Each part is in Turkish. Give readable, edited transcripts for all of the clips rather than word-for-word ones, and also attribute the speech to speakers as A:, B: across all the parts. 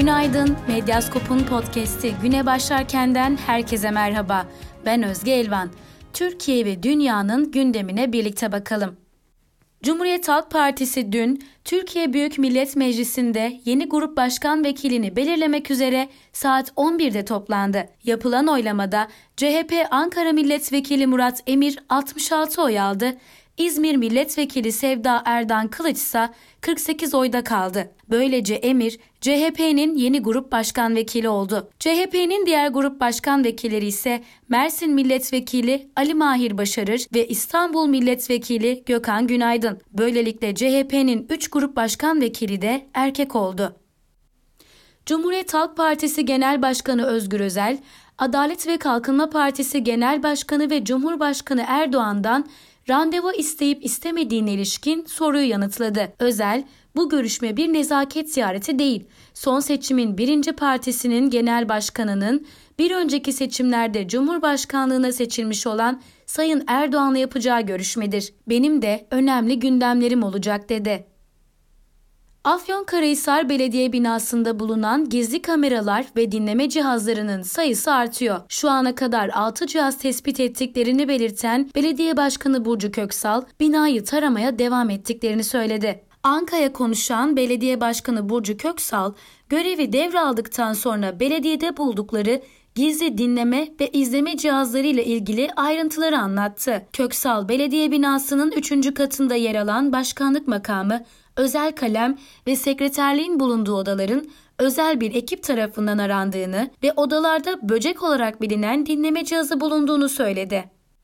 A: Günaydın, Medyaskop'un podcast'i Güne Başlarken'den herkese merhaba. Ben Özge Elvan. Türkiye ve dünyanın gündemine birlikte bakalım. Cumhuriyet Halk Partisi dün Türkiye Büyük Millet Meclisi'nde yeni grup başkan vekilini belirlemek üzere saat 11'de toplandı. Yapılan oylamada CHP Ankara Milletvekili Murat Emir 66 oy aldı. İzmir Milletvekili Sevda Erdan Kılıç ise 48 oyda kaldı. Böylece Emir, CHP'nin yeni grup başkan vekili oldu. CHP'nin diğer grup başkan vekilleri ise Mersin Milletvekili Ali Mahir Başarır ve İstanbul Milletvekili Gökhan Günaydın. Böylelikle CHP'nin 3 grup başkan vekili de erkek oldu. Cumhuriyet Halk Partisi Genel Başkanı Özgür Özel, Adalet ve Kalkınma Partisi Genel Başkanı ve Cumhurbaşkanı Erdoğan'dan randevu isteyip istemediğine ilişkin soruyu yanıtladı. Özel, bu görüşme bir nezaket ziyareti değil, son seçimin birinci partisinin genel başkanının bir önceki seçimlerde Cumhurbaşkanlığına seçilmiş olan Sayın Erdoğan'la yapacağı görüşmedir. Benim de önemli gündemlerim olacak dedi. Afyonkarahisar Belediye binasında bulunan gizli kameralar ve dinleme cihazlarının sayısı artıyor. Şu ana kadar 6 cihaz tespit ettiklerini belirten Belediye Başkanı Burcu Köksal, binayı taramaya devam ettiklerini söyledi. Anka'ya konuşan Belediye Başkanı Burcu Köksal, görevi devraldıktan sonra belediyede buldukları gizli dinleme ve izleme cihazlarıyla ilgili ayrıntıları anlattı. Köksal, belediye binasının 3. katında yer alan başkanlık makamı, özel kalem ve sekreterliğin bulunduğu odaların özel bir ekip tarafından arandığını ve odalarda böcek olarak bilinen dinleme cihazı bulunduğunu söyledi.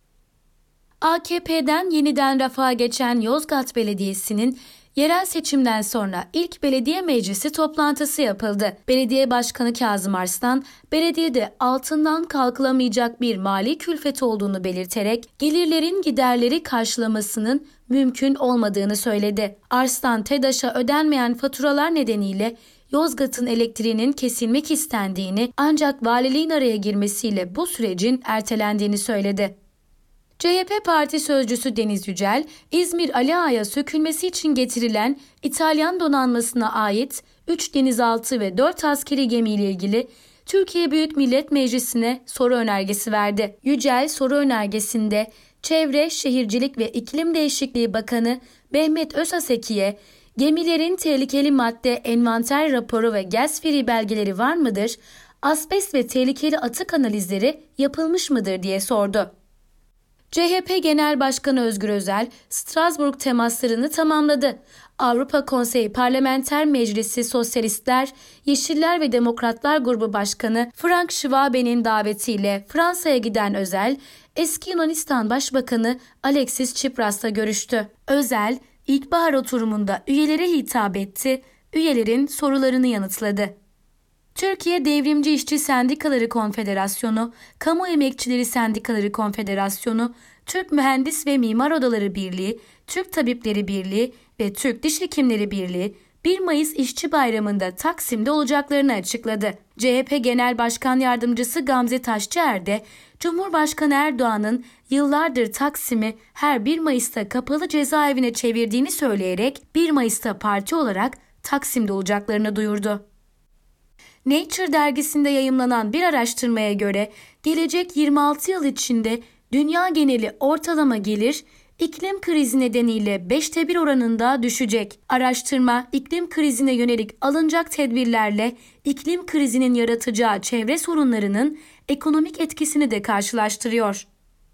A: AKP'den yeniden rafa geçen Yozgat Belediyesi'nin yerel seçimden sonra ilk belediye meclisi toplantısı yapıldı. Belediye Başkanı Kazım Arslan, belediyede altından kalkılamayacak bir mali külfet olduğunu belirterek gelirlerin giderleri karşılamasının mümkün olmadığını söyledi. Arslan, TEDAŞ'a ödenmeyen faturalar nedeniyle Yozgat'ın elektriğinin kesilmek istendiğini ancak valiliğin araya girmesiyle bu sürecin ertelendiğini söyledi. CHP Parti Sözcüsü Deniz Yücel, İzmir Ali Ağa'ya sökülmesi için getirilen İtalyan donanmasına ait 3 denizaltı ve 4 askeri gemiyle ilgili Türkiye Büyük Millet Meclisi'ne soru önergesi verdi. Yücel soru önergesinde Çevre, Şehircilik ve İklim Değişikliği Bakanı Mehmet Özaseki'ye gemilerin tehlikeli madde envanter raporu ve gaz free belgeleri var mıdır, asbest ve tehlikeli atık analizleri yapılmış mıdır diye sordu. CHP Genel Başkanı Özgür Özel, Strasbourg temaslarını tamamladı. Avrupa Konseyi Parlamenter Meclisi Sosyalistler, Yeşiller ve Demokratlar Grubu Başkanı Frank Schwabe'nin davetiyle Fransa'ya giden Özel, eski Yunanistan Başbakanı Alexis Tsipras'la görüştü. Özel, ilkbahar oturumunda üyelere hitap etti, üyelerin sorularını yanıtladı. Türkiye Devrimci İşçi Sendikaları Konfederasyonu, Kamu Emekçileri Sendikaları Konfederasyonu, Türk Mühendis ve Mimar Odaları Birliği, Türk Tabipleri Birliği ve Türk Diş Hekimleri Birliği 1 Mayıs İşçi Bayramı'nda Taksim'de olacaklarını açıkladı. CHP Genel Başkan Yardımcısı Gamze Taşçıer de Cumhurbaşkanı Erdoğan'ın yıllardır Taksim'i her 1 Mayıs'ta kapalı cezaevine çevirdiğini söyleyerek 1 Mayıs'ta parti olarak Taksim'de olacaklarını duyurdu. Nature dergisinde yayımlanan bir araştırmaya göre gelecek 26 yıl içinde dünya geneli ortalama gelir iklim krizi nedeniyle 5'te 1 oranında düşecek. Araştırma, iklim krizine yönelik alınacak tedbirlerle iklim krizinin yaratacağı çevre sorunlarının ekonomik etkisini de karşılaştırıyor.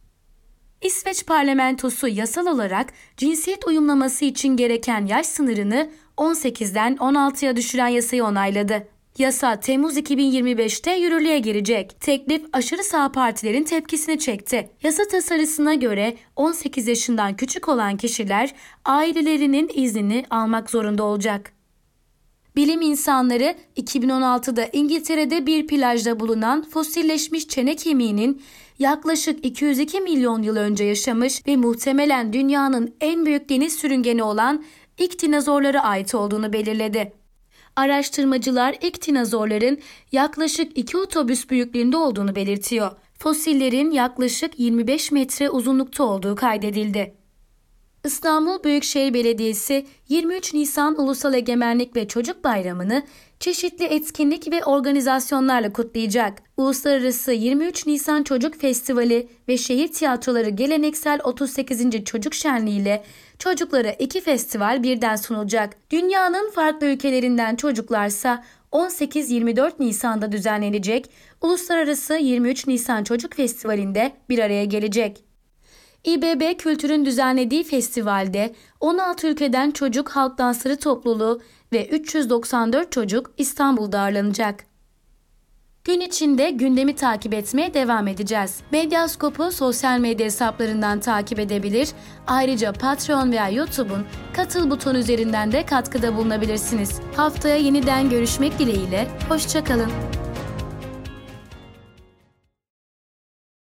A: İsveç parlamentosu yasal olarak cinsiyet uyumlaması için gereken yaş sınırını 18'den 16'ya düşüren yasayı onayladı. Yasa Temmuz 2025'te yürürlüğe girecek. Teklif aşırı sağ partilerin tepkisini çekti. Yasa tasarısına göre 18 yaşından küçük olan kişiler ailelerinin iznini almak zorunda olacak. Bilim insanları 2016'da İngiltere'de bir plajda bulunan fosilleşmiş çene kemiğinin yaklaşık 202 milyon yıl önce yaşamış ve muhtemelen dünyanın en büyük deniz sürüngeni olan ilk dinozorlara ait olduğunu belirledi. Araştırmacılar ilk dinozorların yaklaşık 2 otobüs büyüklüğünde olduğunu belirtiyor. Fosillerin yaklaşık 25 metre uzunlukta olduğu kaydedildi. İstanbul Büyükşehir Belediyesi 23 Nisan Ulusal Egemenlik ve Çocuk Bayramı'nı çeşitli etkinlik ve organizasyonlarla kutlayacak. Uluslararası 23 Nisan Çocuk Festivali ve Şehir Tiyatroları geleneksel 38. Çocuk Şenliği ile çocuklara 2 festival birden sunulacak. Dünyanın farklı ülkelerinden çocuklarsa 18-24 Nisan'da düzenlenecek Uluslararası 23 Nisan Çocuk Festivali'nde bir araya gelecek. İBB Kültür'ün düzenlediği festivalde 16 ülkeden çocuk halk dansları topluluğu ve 394 çocuk İstanbul'da ağırlanacak. Gün içinde gündemi takip etmeye devam edeceğiz. Medyaskop'u sosyal medya hesaplarından takip edebilir, ayrıca Patreon veya YouTube'un katıl butonu üzerinden de katkıda bulunabilirsiniz. Haftaya yeniden görüşmek dileğiyle, hoşça kalın.